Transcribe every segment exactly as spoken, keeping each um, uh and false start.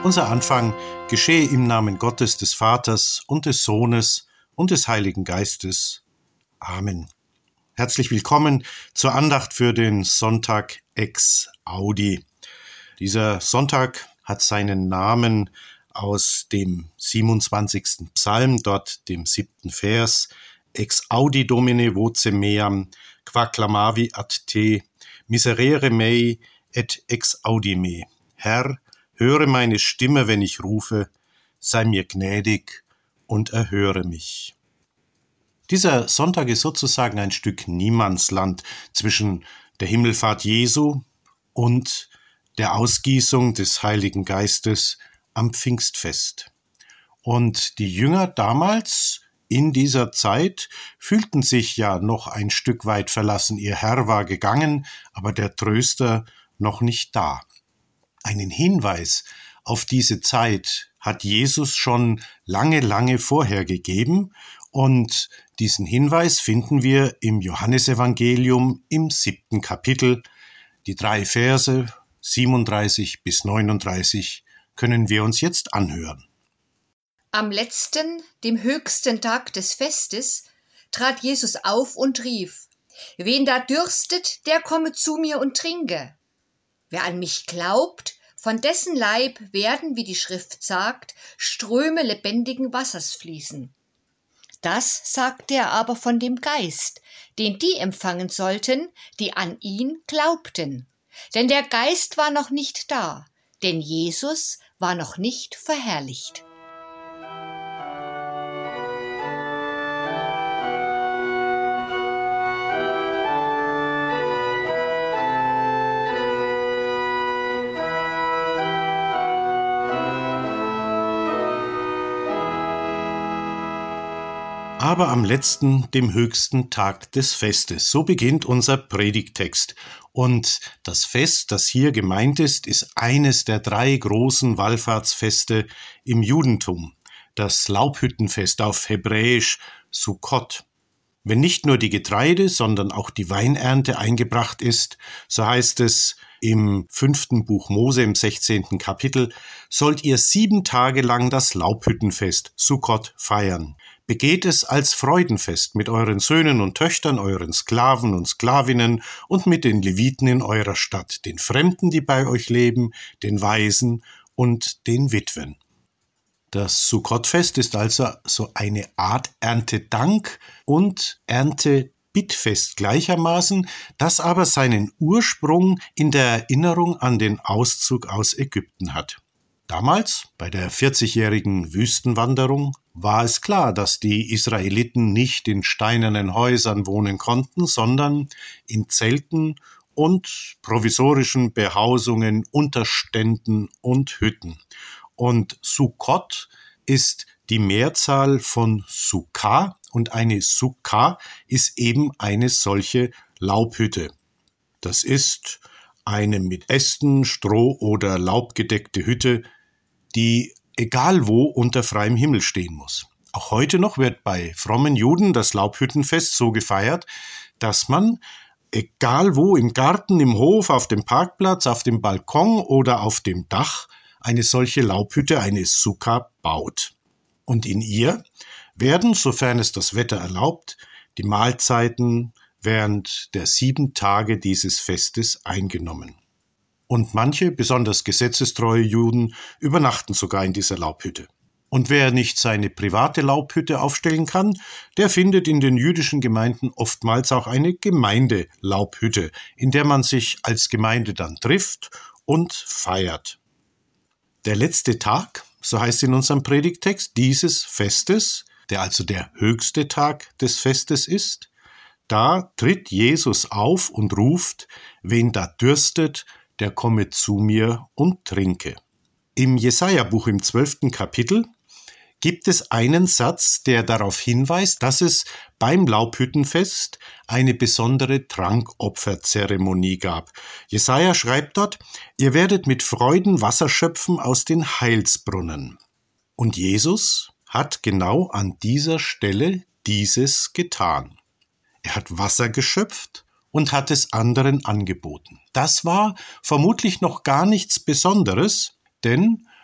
Unser Anfang geschehe im Namen Gottes, des Vaters und des Sohnes und des Heiligen Geistes. Amen. Herzlich willkommen zur Andacht für den Sonntag Ex Audi. Dieser Sonntag hat seinen Namen aus dem siebenundzwanzigsten Psalm, dort dem siebten Vers. Ex Audi Domine voce meam, qua clamavi ad te, miserere mei et ex audi me. Herr, höre meine Stimme, wenn ich rufe, sei mir gnädig und erhöre mich. Dieser Sonntag ist sozusagen ein Stück Niemandsland zwischen der Himmelfahrt Jesu und der Ausgießung des Heiligen Geistes am Pfingstfest. Und die Jünger damals in dieser Zeit fühlten sich ja noch ein Stück weit verlassen. Ihr Herr war gegangen, aber der Tröster noch nicht da. Einen Hinweis auf diese Zeit hat Jesus schon lange, lange vorher gegeben, und diesen Hinweis finden wir im Johannesevangelium im siebten Kapitel. Die drei Verse siebenunddreißig bis neununddreißig können wir uns jetzt anhören. Am letzten, dem höchsten Tag des Festes, trat Jesus auf und rief: Wen da dürstet, der komme zu mir und trinke. Wer an mich glaubt, von dessen Leib werden, wie die Schrift sagt, Ströme lebendigen Wassers fließen. Das sagte er aber von dem Geist, den die empfangen sollten, die an ihn glaubten. Denn der Geist war noch nicht da, denn Jesus war noch nicht verherrlicht. Aber am letzten, dem höchsten Tag des Festes. So beginnt unser Predigttext. Und das Fest, das hier gemeint ist, ist eines der drei großen Wallfahrtsfeste im Judentum. Das Laubhüttenfest, auf Hebräisch Sukkot. Wenn nicht nur die Getreide, sondern auch die Weinernte eingebracht ist, so heißt es im fünften Buch Mose im sechzehnten Kapitel, sollt ihr sieben Tage lang das Laubhüttenfest Sukkot feiern. Begeht es als Freudenfest mit euren Söhnen und Töchtern, euren Sklaven und Sklavinnen und mit den Leviten in eurer Stadt, den Fremden, die bei euch leben, den Waisen und den Witwen. Das Sukkotfest ist also so eine Art Erntedank und Erntebittfest gleichermaßen, das aber seinen Ursprung in der Erinnerung an den Auszug aus Ägypten hat. Damals, bei der vierzigjährigen Wüstenwanderung, war es klar, dass die Israeliten nicht in steinernen Häusern wohnen konnten, sondern in Zelten und provisorischen Behausungen, Unterständen und Hütten. Und Sukkot ist die Mehrzahl von Sukkah, und eine Sukkah ist eben eine solche Laubhütte. Das ist eine mit Ästen, Stroh oder Laub gedeckte Hütte, die egal wo unter freiem Himmel stehen muss. Auch heute noch wird bei frommen Juden das Laubhüttenfest so gefeiert, dass man, egal wo, im Garten, im Hof, auf dem Parkplatz, auf dem Balkon oder auf dem Dach, eine solche Laubhütte, eine Sukkah, baut. Und in ihr werden, sofern es das Wetter erlaubt, die Mahlzeiten während der sieben Tage dieses Festes eingenommen. Und manche, besonders gesetzestreue Juden, übernachten sogar in dieser Laubhütte. Und wer nicht seine private Laubhütte aufstellen kann, der findet in den jüdischen Gemeinden oftmals auch eine Gemeindelaubhütte, in der man sich als Gemeinde dann trifft und feiert. Der letzte Tag, so heißt in unserem Predigttext, dieses Festes, der also der höchste Tag des Festes ist, da tritt Jesus auf und ruft: Wen da dürstet, der komme zu mir und trinke. Im Jesaja-Buch im zwölften Kapitel gibt es einen Satz, der darauf hinweist, dass es beim Laubhüttenfest eine besondere Trankopferzeremonie gab. Jesaja schreibt dort: Ihr werdet mit Freuden Wasser schöpfen aus den Heilsbrunnen. Und Jesus hat genau an dieser Stelle dieses getan. Er hat Wasser geschöpft und hat es anderen angeboten. Das war vermutlich noch gar nichts Besonderes, denn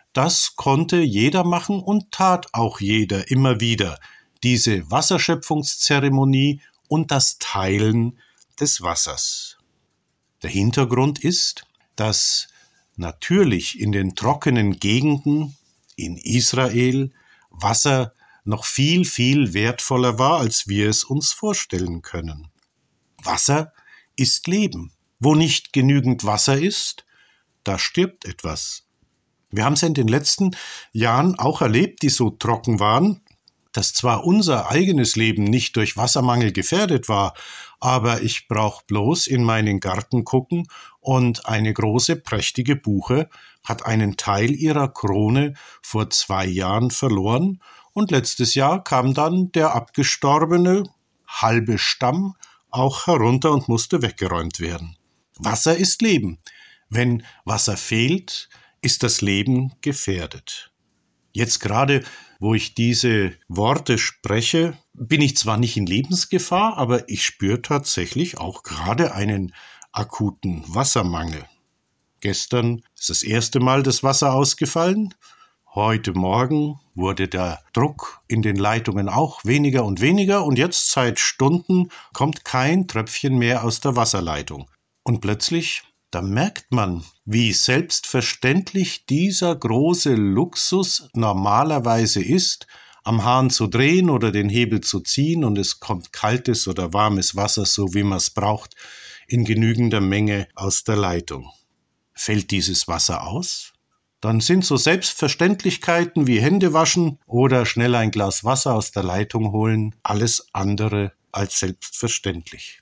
das konnte jeder machen und tat auch jeder immer wieder, diese Wasserschöpfungszeremonie und das Teilen des Wassers. Der Hintergrund ist, dass natürlich in den trockenen Gegenden in Israel Wasser noch viel, viel wertvoller war, als wir es uns vorstellen können. Wasser ist Leben. Wo nicht genügend Wasser ist, da stirbt etwas. Wir haben es in den letzten Jahren auch erlebt, die so trocken waren, dass zwar unser eigenes Leben nicht durch Wassermangel gefährdet war, aber ich brauche bloß in meinen Garten gucken und eine große, prächtige Buche hat einen Teil ihrer Krone vor zwei Jahren verloren und letztes Jahr kam dann der abgestorbene halbe Stamm auch herunter und musste weggeräumt werden. Wasser ist Leben. Wenn Wasser fehlt, ist das Leben gefährdet. Jetzt gerade, wo ich diese Worte spreche, bin ich zwar nicht in Lebensgefahr, aber ich spüre tatsächlich auch gerade einen akuten Wassermangel. Gestern ist das erste Mal das Wasser ausgefallen. Heute Morgen wurde der Druck in den Leitungen auch weniger und weniger und jetzt seit Stunden kommt kein Tröpfchen mehr aus der Wasserleitung. Und plötzlich, da merkt man, wie selbstverständlich dieser große Luxus normalerweise ist, am Hahn zu drehen oder den Hebel zu ziehen und es kommt kaltes oder warmes Wasser, so wie man es braucht, in genügender Menge aus der Leitung. Fällt dieses Wasser aus? Dann sind so Selbstverständlichkeiten wie Hände waschen oder schnell ein Glas Wasser aus der Leitung holen alles andere als selbstverständlich.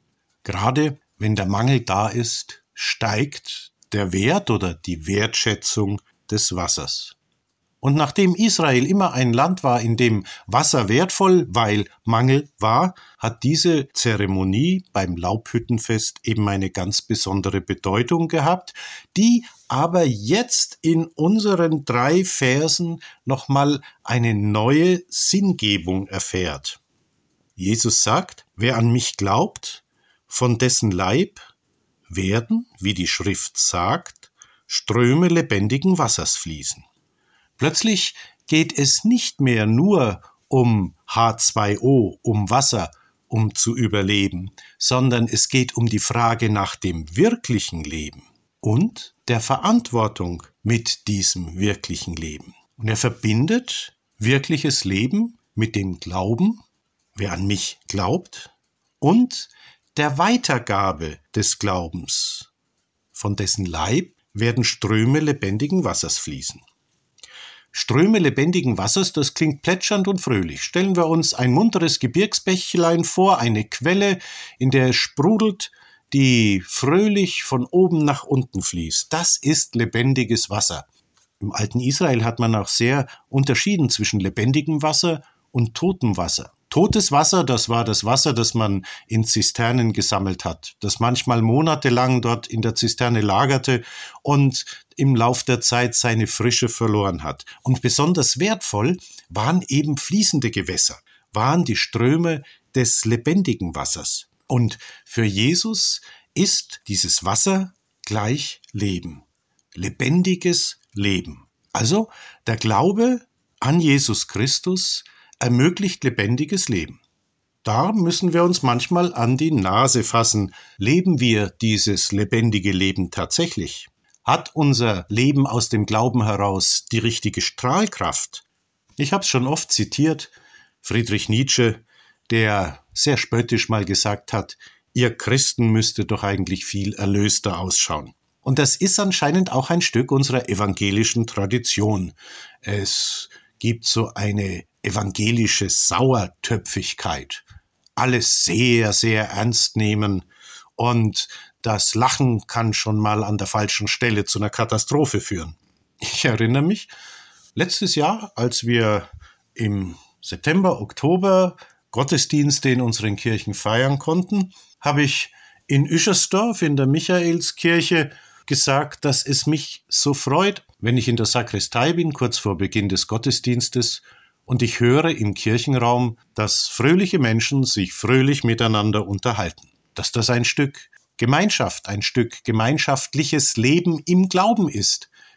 Gerade wenn der Mangel da ist, steigt der Wert oder die Wertschätzung des Wassers. Und nachdem Israel immer ein Land war, in dem Wasser wertvoll, weil Mangel war, hat diese Zeremonie beim Laubhüttenfest eben eine ganz besondere Bedeutung gehabt, die aber jetzt in unseren drei Versen nochmal eine neue Sinngebung erfährt. Jesus sagt, wer an mich glaubt, von dessen Leib werden, wie die Schrift sagt, Ströme lebendigen Wassers fließen. Plötzlich geht es nicht mehr nur um H zwei O, um Wasser, um zu überleben, sondern es geht um die Frage nach dem wirklichen Leben und der Verantwortung mit diesem wirklichen Leben. Und er verbindet wirkliches Leben mit dem Glauben, wer an mich glaubt, und der Weitergabe des Glaubens, von dessen Leib werden Ströme lebendigen Wassers fließen. Ströme lebendigen Wassers, das klingt plätschernd und fröhlich. Stellen wir uns ein munteres Gebirgsbächlein vor, eine Quelle, in der es sprudelt, die fröhlich von oben nach unten fließt. Das ist lebendiges Wasser. Im alten Israel hat man auch sehr unterschieden zwischen lebendigem Wasser und totem Wasser. Totes Wasser, das war das Wasser, das man in Zisternen gesammelt hat, das manchmal monatelang dort in der Zisterne lagerte und im Lauf der Zeit seine Frische verloren hat. Und besonders wertvoll waren eben fließende Gewässer, waren die Ströme des lebendigen Wassers. Und für Jesus ist dieses Wasser gleich Leben, lebendiges Leben. Also der Glaube an Jesus Christus ermöglicht lebendiges Leben. Da müssen wir uns manchmal an die Nase fassen. Leben wir dieses lebendige Leben tatsächlich? Hat unser Leben aus dem Glauben heraus die richtige Strahlkraft? Ich habe es schon oft zitiert, Friedrich Nietzsche, der sehr spöttisch mal gesagt hat, ihr Christen müsstet doch eigentlich viel erlöster ausschauen. Und das ist anscheinend auch ein Stück unserer evangelischen Tradition. Es gibt so eine evangelische Sauertöpfigkeit. Alles sehr, sehr ernst nehmen und das Lachen kann schon mal an der falschen Stelle zu einer Katastrophe führen. Ich erinnere mich, letztes Jahr, als wir im September, Oktober Gottesdienste in unseren Kirchen feiern konnten, habe ich in Üschersdorf in der Michaelskirche gesagt, dass es mich so freut, wenn ich in der Sakristei bin, kurz vor Beginn des Gottesdienstes, und ich höre im Kirchenraum, dass fröhliche Menschen sich fröhlich miteinander unterhalten. Dass das ein Stück Gemeinschaft, ein Stück gemeinschaftliches Leben im Glauben ist.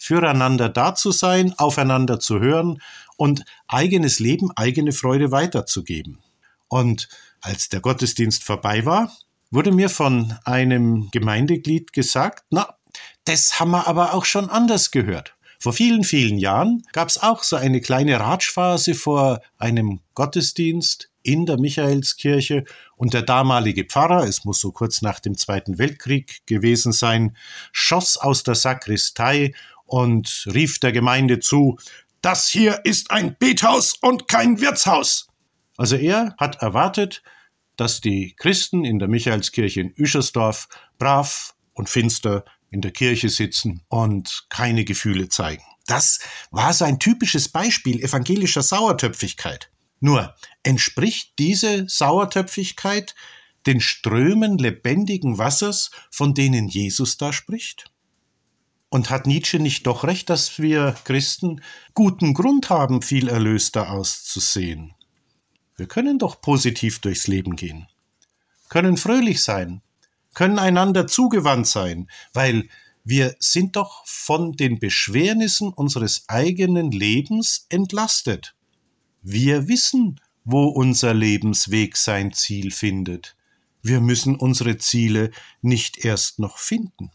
füreinander da zu sein, aufeinander zu hören und eigenes Leben, eigene Freude weiterzugeben. Und als der Gottesdienst vorbei war, wurde mir von einem Gemeindeglied gesagt, na, das haben wir aber auch schon anders gehört. Vor vielen, vielen Jahren gab es auch so eine kleine Ratschphase vor einem Gottesdienst in der Michaelskirche und der damalige Pfarrer, es muss so kurz nach dem Zweiten Weltkrieg gewesen sein, schoss aus der Sakristei und rief der Gemeinde zu, das hier ist ein Bethaus und kein Wirtshaus. Also er hat erwartet, dass die Christen in der Michaelskirche in Üschersdorf brav und finster in der Kirche sitzen und keine Gefühle zeigen. Das war so ein typisches Beispiel evangelischer Sauertöpfigkeit. Nur entspricht diese Sauertöpfigkeit den Strömen lebendigen Wassers, von denen Jesus da spricht? Und hat Nietzsche nicht doch recht, dass wir Christen guten Grund haben, viel erlöster auszusehen? Wir können doch positiv durchs Leben gehen, können fröhlich sein, können einander zugewandt sein, weil wir sind doch von den Beschwernissen unseres eigenen Lebens entlastet. Wir wissen, wo unser Lebensweg sein Ziel findet. Wir müssen unsere Ziele nicht erst noch finden.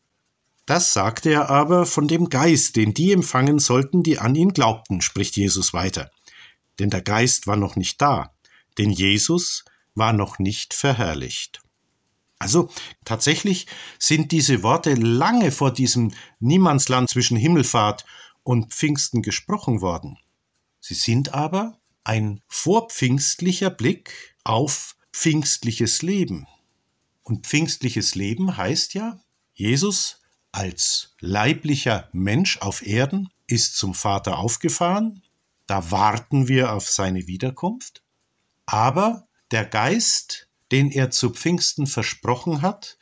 Das sagte er aber von dem Geist, den die empfangen sollten, die an ihn glaubten, spricht Jesus weiter. Denn der Geist war noch nicht da, denn Jesus war noch nicht verherrlicht. Also tatsächlich sind diese Worte lange vor diesem Niemandsland zwischen Himmelfahrt und Pfingsten gesprochen worden. Sie sind aber ein vorpfingstlicher Blick auf pfingstliches Leben. Und pfingstliches Leben heißt ja, Jesus als leiblicher Mensch auf Erden ist zum Vater aufgefahren, da warten wir auf seine Wiederkunft, aber der Geist, den er zu Pfingsten versprochen hat,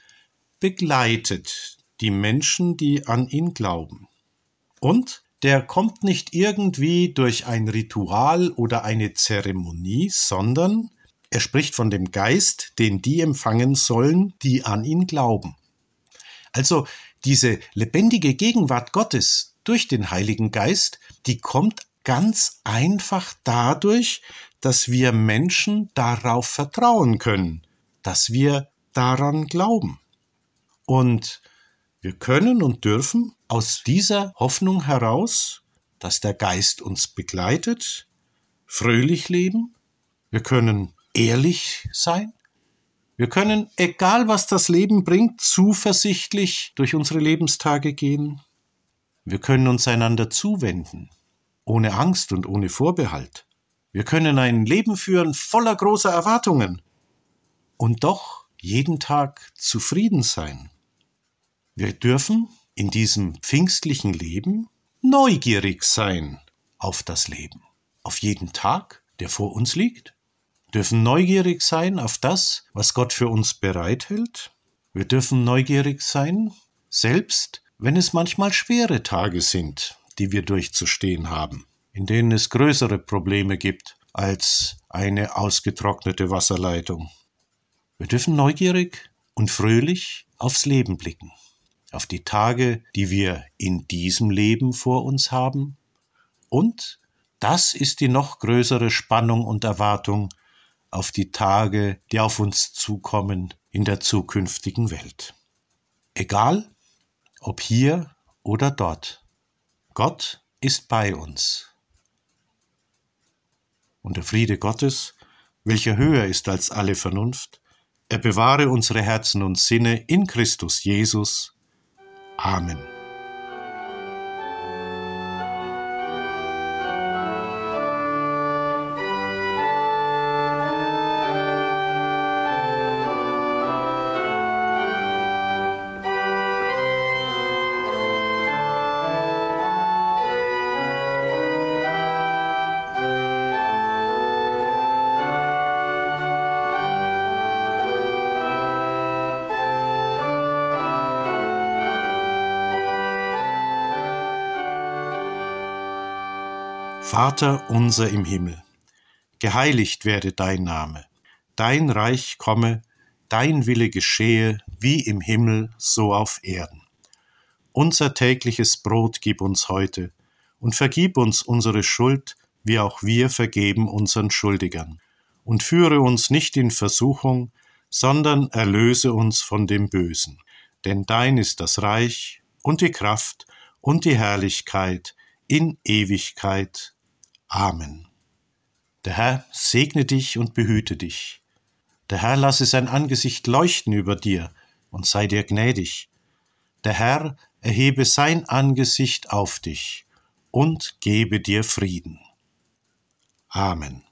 begleitet die Menschen, die an ihn glauben. Und der kommt nicht irgendwie durch ein Ritual oder eine Zeremonie, sondern er spricht von dem Geist, den die empfangen sollen, die an ihn glauben. Also diese lebendige Gegenwart Gottes durch den Heiligen Geist, die kommt ganz einfach dadurch, dass wir Menschen darauf vertrauen können, dass wir daran glauben. Und wir können und dürfen aus dieser Hoffnung heraus, dass der Geist uns begleitet, fröhlich leben. Wir können ehrlich sein. Wir können, egal was das Leben bringt, zuversichtlich durch unsere Lebenstage gehen. Wir können uns einander zuwenden, ohne Angst und ohne Vorbehalt. Wir können ein Leben führen voller großer Erwartungen und doch jeden Tag zufrieden sein. Wir dürfen in diesem pfingstlichen Leben neugierig sein auf das Leben, auf jeden Tag, der vor uns liegt. Wir dürfen neugierig sein auf das, was Gott für uns bereithält. Wir dürfen neugierig sein, selbst wenn es manchmal schwere Tage sind, die wir durchzustehen haben, in denen es größere Probleme gibt als eine ausgetrocknete Wasserleitung. Wir dürfen neugierig und fröhlich aufs Leben blicken, auf die Tage, die wir in diesem Leben vor uns haben. Und das ist die noch größere Spannung und Erwartung auf die Tage, die auf uns zukommen in der zukünftigen Welt. Egal, ob hier oder dort, Gott ist bei uns. Und der Friede Gottes, welcher höher ist als alle Vernunft, er bewahre unsere Herzen und Sinne in Christus Jesus. Amen. Vater unser im Himmel, geheiligt werde dein Name, dein Reich komme, dein Wille geschehe, wie im Himmel, so auf Erden. Unser tägliches Brot gib uns heute und vergib uns unsere Schuld, wie auch wir vergeben unseren Schuldigern. Und führe uns nicht in Versuchung, sondern erlöse uns von dem Bösen. Denn dein ist das Reich und die Kraft und die Herrlichkeit in Ewigkeit. Amen. Der Herr segne dich und behüte dich. Der Herr lasse sein Angesicht leuchten über dir und sei dir gnädig. Der Herr erhebe sein Angesicht auf dich und gebe dir Frieden. Amen.